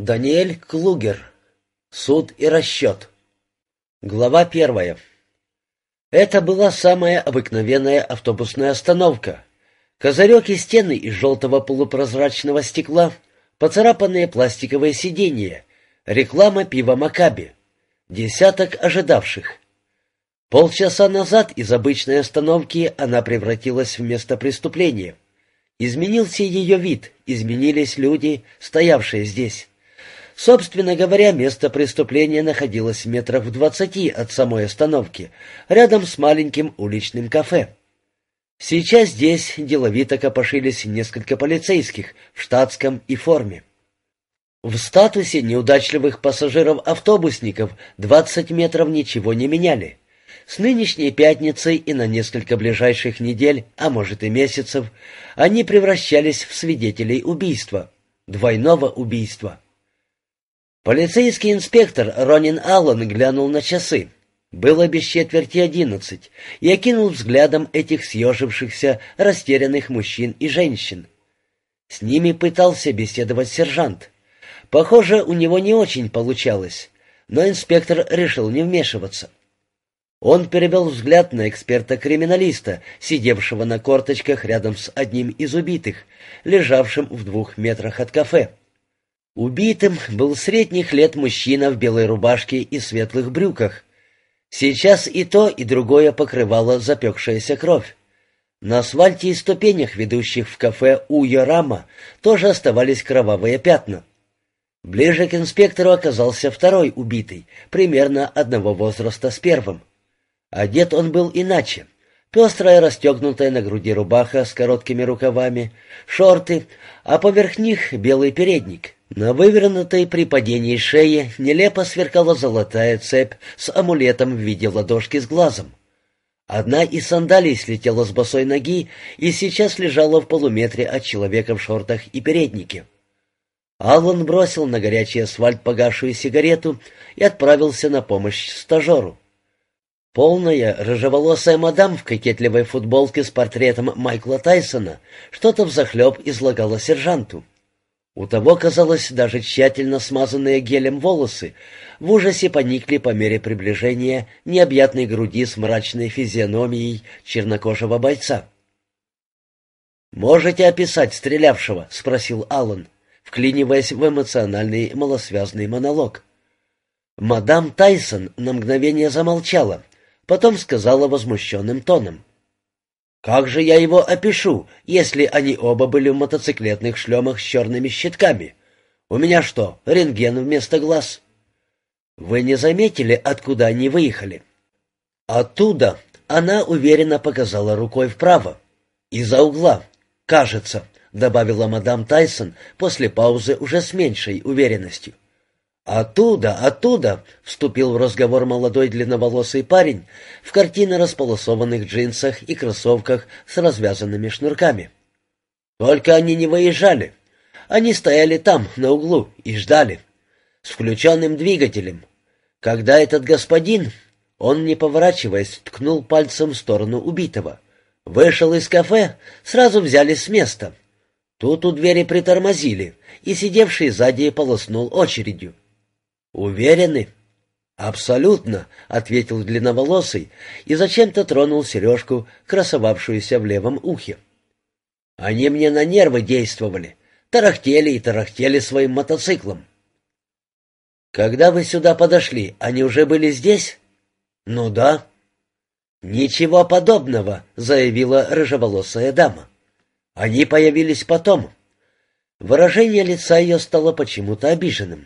Даниэль Клугер. Суд и расчет. Глава 1. Это была самая обыкновенная автобусная остановка. Козырек и стены из желтого полупрозрачного стекла, поцарапанные пластиковые сиденья, реклама пива «Макаби». Десяток ожидавших. Полчаса назад из обычной остановки она превратилась в место преступления. Изменился ее вид, изменились люди, стоявшие здесь. Собственно говоря, место преступления находилось в метрах в 20 от самой остановки, рядом с маленьким уличным кафе. Сейчас здесь деловито копошились несколько полицейских в штатском и форме. В статусе неудачливых пассажиров-автобусников 20 метров ничего не меняли. С нынешней пятницей и на несколько ближайших недель, а может и месяцев, они превращались в свидетелей убийства, двойного убийства. Полицейский инспектор Ронин Аллен глянул на часы. Было без четверти 11, и окинул взглядом этих съежившихся, растерянных мужчин и женщин. С ними пытался беседовать сержант. Похоже, у него не очень получалось, но инспектор решил не вмешиваться. Он перевел взгляд на эксперта-криминалиста, сидевшего на корточках рядом с одним из убитых, лежавшим в 2 метрах от кафе. Убитым был средних лет мужчина в белой рубашке и светлых брюках. Сейчас и то, и другое покрывало запекшаяся кровь. На асфальте и ступенях, ведущих в кафе «Уйо-Рама», тоже оставались кровавые пятна. Ближе к инспектору оказался второй убитый, примерно одного возраста с первым. Одет он был иначе. Пестрая, расстегнутая на груди рубаха с короткими рукавами, шорты, а поверх них белый передник. На вывернутой при падении шее нелепо сверкала золотая цепь с амулетом в виде ладошки с глазом. Одна из сандалий слетела с босой ноги и сейчас лежала в полуметре от человека в шортах и переднике. Аллан бросил на горячий асфальт погасшую сигарету и отправился на помощь стажеру. Полная, рыжеволосая мадам в кокетливой футболке с портретом Майкла Тайсона что-то взахлеб излагала сержанту. У того, казалось, даже тщательно смазанные гелем волосы в ужасе поникли по мере приближения необъятной груди с мрачной физиономией чернокожего бойца. «Можете описать стрелявшего?» — спросил Аллан, вклиниваясь в эмоциональный малосвязный монолог. Мадам Тайсон на мгновение замолчала, потом сказала возмущенным тоном: «Как же я его опишу, если они оба были в мотоциклетных шлемах с черными щитками? У меня что, рентген вместо глаз?» «Вы не заметили, откуда они выехали?» «Оттуда», — она уверенно показала рукой вправо. «Из-за угла, кажется», — добавила мадам Тайсон после паузы уже с меньшей уверенностью. «Оттуда», — вступил в разговор молодой длинноволосый парень в картинно располосованных джинсах и кроссовках с развязанными шнурками. «Только они не выезжали. Они стояли там, на углу, и ждали, с включенным двигателем. Когда этот господин, он, не поворачиваясь, ткнул пальцем в сторону убитого, вышел из кафе, сразу взяли с места. Тут у двери притормозили, и сидевший сзади полоснул очередью». «Уверены?» «Абсолютно», — ответил длинноволосый и зачем-то тронул сережку, красовавшуюся в левом ухе. «Они мне на нервы действовали, тарахтели и тарахтели своим мотоциклом». «Когда вы сюда подошли, они уже были здесь?» «Ну да». «Ничего подобного», — заявила рыжеволосая дама. «Они появились потом». Выражение лица ее стало почему-то обиженным.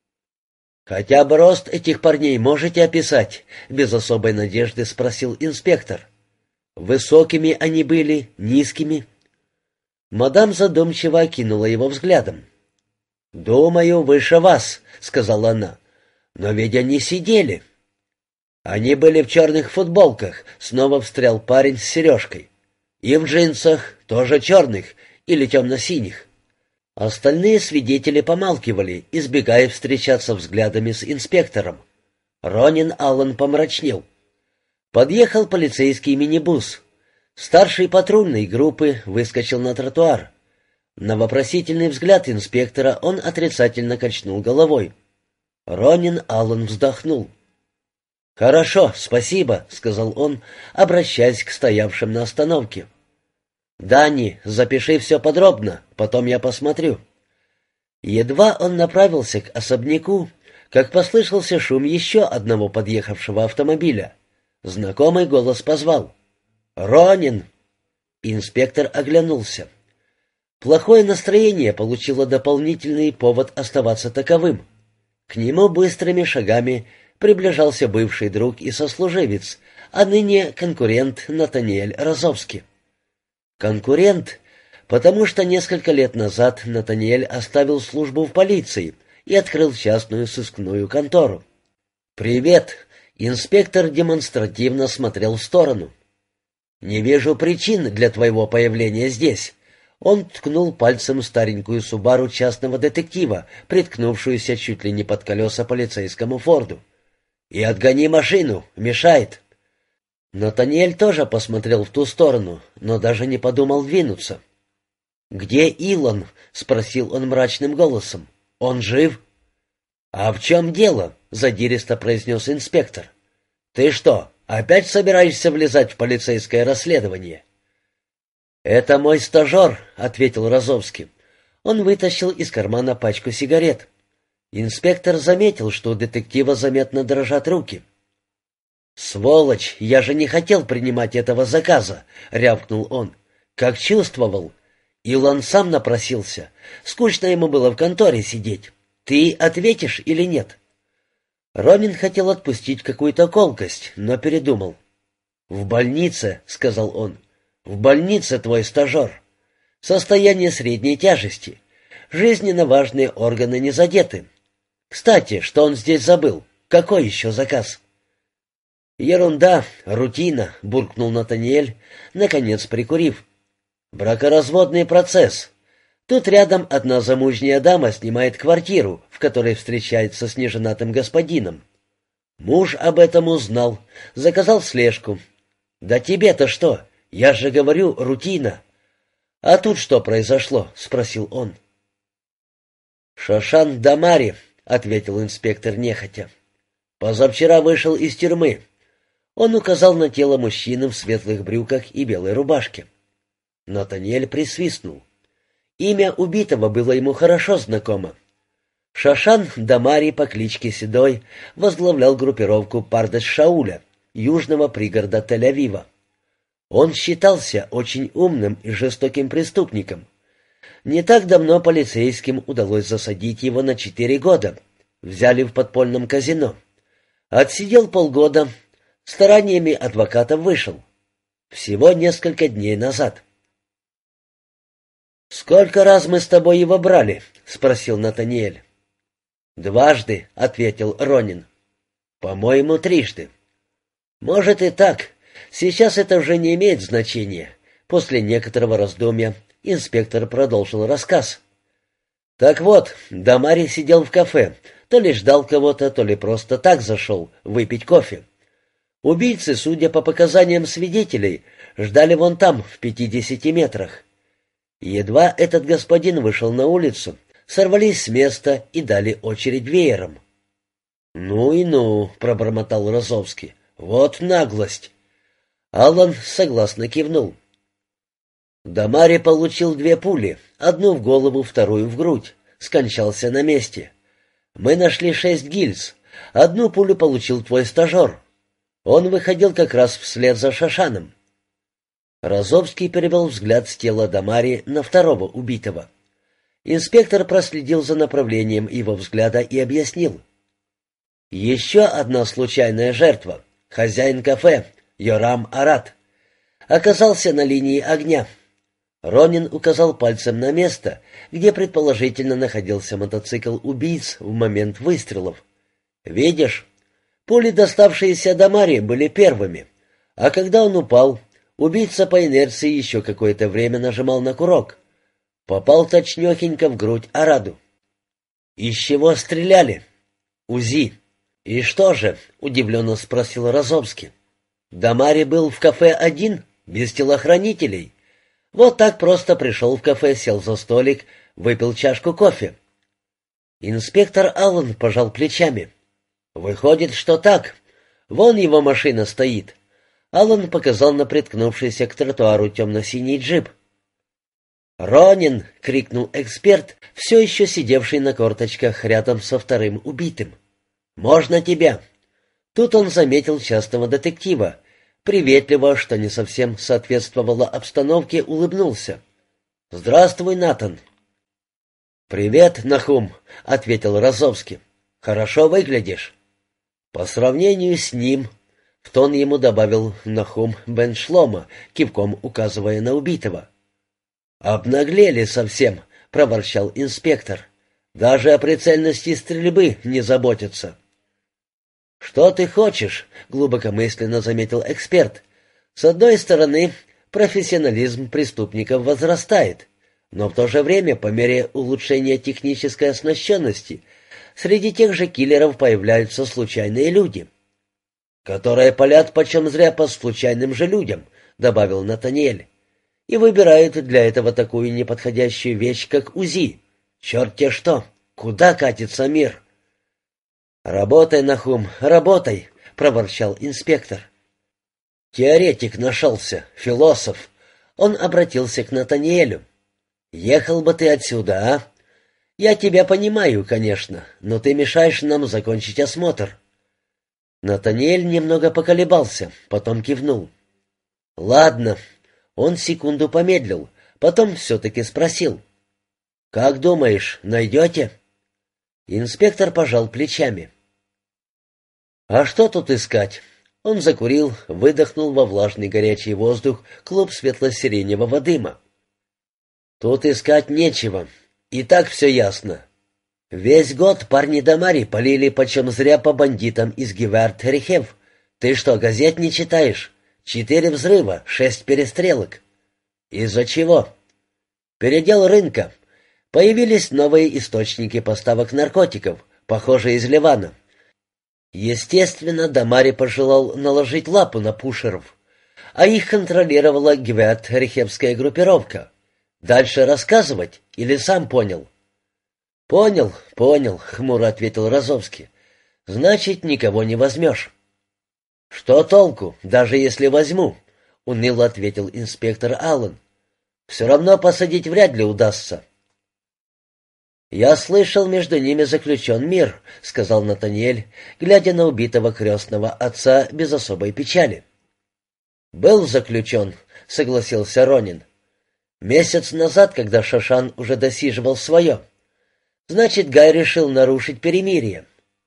«Хотя бы рост этих парней можете описать?» — без особой надежды спросил инспектор. «Высокими они были, низкими?» Мадам задумчиво окинула его взглядом. «Думаю, выше вас», — сказала она. «Но ведь они сидели». «Они были в черных футболках», — снова встрял парень с сережкой. «И в джинсах, тоже черных или темно-синих». Остальные свидетели помалкивали, избегая встречаться взглядами с инспектором. Ронин Аллен помрачнел. Подъехал полицейский минибус. Старший патрульной группы выскочил на тротуар. На вопросительный взгляд инспектора он отрицательно качнул головой. Ронин Аллен вздохнул. «Хорошо, спасибо», — сказал он, обращаясь к стоявшим на остановке. «Дани, запиши все подробно, потом я посмотрю». Едва он направился к особняку, как послышался шум еще одного подъехавшего автомобиля. Знакомый голос позвал. «Ронин!» Инспектор оглянулся. Плохое настроение получило дополнительный повод оставаться таковым. К нему быстрыми шагами приближался бывший друг и сослуживец, а ныне конкурент Натаниэль Розовский. Конкурент, потому что несколько лет назад Натаниэль оставил службу в полиции и открыл частную сыскную контору. «Привет!» — инспектор демонстративно смотрел в сторону. «Не вижу причин для твоего появления здесь». Он ткнул пальцем старенькую «Субару» частного детектива, приткнувшуюся чуть ли не под колеса полицейскому «Форду». «И отгони машину, мешает». Натаниэль тоже посмотрел в ту сторону, но даже не подумал двинуться. «Где Илон?» — спросил он мрачным голосом. «Он жив?» «А в чем дело?» — задиристо произнес инспектор. «Ты что, опять собираешься влезать в полицейское расследование?» «Это мой стажер», — ответил Розовский. Он вытащил из кармана пачку сигарет. Инспектор заметил, что у детектива заметно дрожат руки. «Сволочь, я же не хотел принимать этого заказа», — рявкнул он. «Как чувствовал. Илон сам напросился. Скучно ему было в конторе сидеть. Ты ответишь или нет?» Ронин хотел отпустить какую-то колкость, но передумал. «В больнице», — сказал он. «В больнице твой стажер. Состояние средней тяжести. Жизненно важные органы не задеты. Кстати, что он здесь забыл? Какой еще заказ?» «Ерунда, рутина», — буркнул Натаниэль, наконец прикурив. «Бракоразводный процесс. Тут рядом одна замужняя дама снимает квартиру, в которой встречается с неженатым господином. Муж об этом узнал, заказал слежку. Да тебе-то что? Я же говорю, рутина». «А тут что произошло?» — спросил он. «Шошан Дамари», — ответил инспектор нехотя. «Позавчера вышел из тюрьмы». Он указал на тело мужчины в светлых брюках и белой рубашке. Натаниэль присвистнул. Имя убитого было ему хорошо знакомо. Шошан Дамари по кличке Седой возглавлял группировку Пардес-Шауля, южного пригорода Тель-Авива. Он считался очень умным и жестоким преступником. Не так давно полицейским удалось засадить его на 4 года. Взяли в подпольном казино. Отсидел полгода, стараниями адвоката вышел. Всего несколько дней назад. «Сколько раз мы с тобой его брали?» — спросил Натаниэль. «Дважды», — ответил Ронин. «По-моему, 3. «Может и так. Сейчас это уже не имеет значения». После некоторого раздумья инспектор продолжил рассказ. «Так вот, Дамари сидел в кафе, то ли ждал кого-то, то ли просто так зашел выпить кофе. Убийцы, судя по показаниям свидетелей, ждали вон там, в 50 метрах. Едва этот господин вышел на улицу, сорвались с места и дали очередь веером». «Ну и ну», — пробормотал Розовский, — «вот наглость». Аллан согласно кивнул. Дамари получил 2 пули, одну в голову, вторую в грудь, скончался на месте. Мы нашли 6 гильз, одну пулю получил твой стажер. Он выходил как раз вслед за Шошаном. Розовский перевел взгляд с тела Дамари на второго убитого. Инспектор проследил за направлением его взгляда и объяснил. Еще одна случайная жертва, хозяин кафе, Йорам Арат, оказался на линии огня. Ронин указал пальцем на место, где предположительно находился мотоцикл убийц в момент выстрелов. «Видишь, пули, доставшиеся Дамари, были первыми, а когда он упал, убийца по инерции еще какое-то время нажимал на курок. Попал точнёхенько в грудь Араду». «Из чего стреляли?» «УЗИ». «И что же?» — удивленно спросил Розовский. «Дамари был в кафе один, без телохранителей. Вот так просто пришел в кафе, сел за столик, выпил чашку кофе. Инспектор Аллен пожал плечами. «Выходит, что так. Вон его машина стоит». Аллен показал на приткнувшийся к тротуару темно-синий джип. «Ронин!» — крикнул эксперт, все еще сидевший на корточках рядом со вторым убитым. «Можно тебя?» Тут он заметил частного детектива. Приветливо, что не совсем соответствовало обстановке, улыбнулся. «Здравствуй, Натан». «Привет, Нахум», — ответил Розовский. «Хорошо выглядишь». «По сравнению с ним», — в тон ему добавил Нахум бен Шлома, кивком указывая на убитого. «Обнаглели совсем», — проворчал инспектор. «Даже о прицельности стрельбы не заботятся». «Что ты хочешь?» — глубокомысленно заметил эксперт. «С одной стороны, профессионализм преступников возрастает, но в то же время, по мере улучшения технической оснащенности, среди тех же киллеров появляются случайные люди, которые палят почем зря по случайным же людям», — добавил Натаниэль, «и выбирают для этого такую неподходящую вещь, как УЗИ. Черт-те что! Куда катится мир?» «Работай, Нахум, работай», — проворчал инспектор. «Теоретик нашелся, философ». Он обратился к Натаниэлю. «Ехал бы ты отсюда, а? Я тебя понимаю, конечно, но ты мешаешь нам закончить осмотр». Натаниэль немного поколебался, потом кивнул. «Ладно». Он секунду помедлил, потом все-таки спросил. «Как думаешь, найдете?» Инспектор пожал плечами. «А что тут искать?» Он закурил, выдохнул во влажный горячий воздух клуб светло-сиреневого дыма. «Тут искать нечего. И так все ясно. Весь год парни Дамари полили почем зря по бандитам из Гевард-Рехев. Ты что, газет не читаешь? 4 взрыва, 6 перестрелок. Из-за чего? Передел рынка. Появились новые источники поставок наркотиков, похоже, из Ливана. Естественно, Дамари пожелал наложить лапу на пушеров, а их контролировала Гевард-Рехевская группировка. Дальше рассказывать или сам понял? Понял, хмуро ответил Розовский. Значит, никого не возьмешь. Что толку, даже если возьму? Уныло ответил инспектор Аллен. Все равно посадить вряд ли удастся. «Я слышал, между ними заключен мир», — сказал Натаниэль, глядя на убитого крестного отца без особой печали. «Был заключен», — согласился Ронин. «Месяц назад, когда Шошан уже досиживал свое. Значит, Гай решил нарушить перемирие».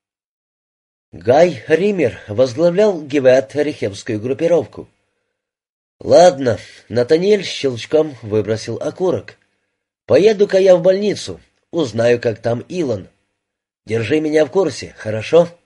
Гай Риммер возглавлял Гевард-Рехевскую группировку. «Ладно», — Натаниэль щелчком выбросил окурок. «Поеду-ка я в больницу. Узнаю, как там Илон. Держи меня в курсе, хорошо?»